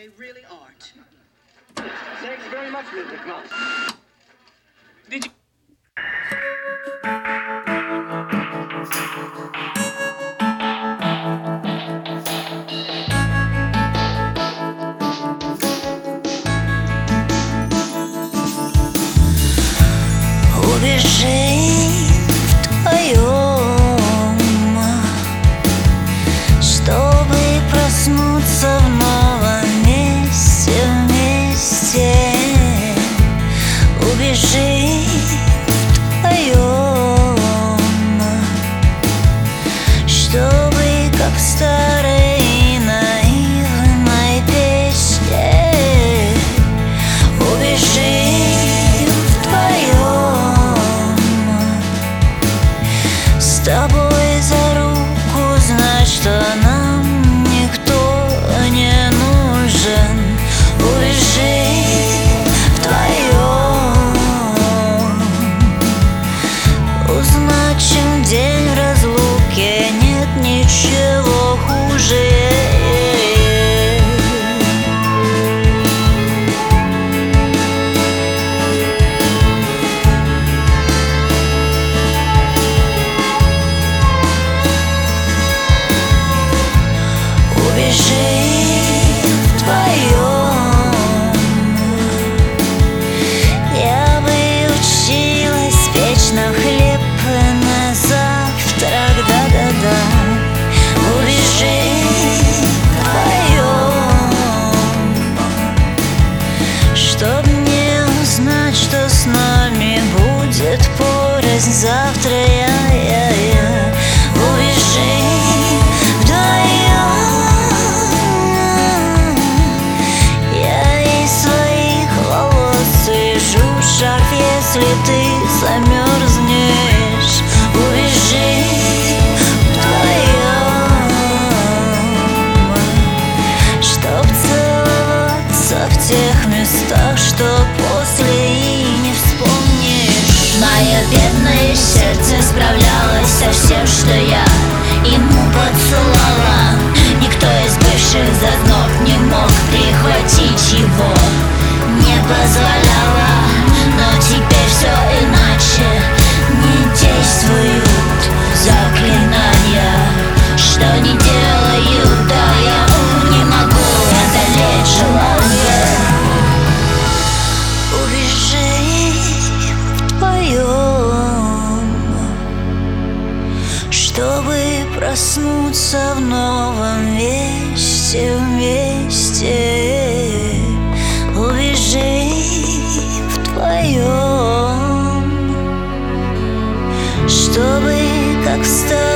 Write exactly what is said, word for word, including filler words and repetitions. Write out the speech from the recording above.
They really aren't. Thanks very much, Mister Klaus. Did you? Убежи вдвоем, чтобы проснуться в новом месте вместе. Убежи вдвоем, чтобы как в старой наивной песне. Убежи с тобой за руку, знать, что нам никто не нужен. Убежи вдвоем, узнать, чем день в разлуке, нет ничего хуже. Убежи вдвоем, я бы училась печь нам хлеб на завтрак, да-да-да. Убежи вдвоем, чтоб не узнать, что с нами будет порознь завтра. Я-я-я. Убежи если ты замерзнешь. Убежи вдвоем, чтоб целоваться в тех местах, что после и не вспомнишь. Мое бедное сердце справлялось со всем, что я ему поцеловала. Никто из бывших зазноб не мог прихватить его, не позволяла. Но теперь все иначе, не действуют заклинания. Что не делаю, да я не могу одолеть желание. Убежи вдвоем, чтобы проснуться в новом месте вместе. Убежи вдвоем, чтобы как в старом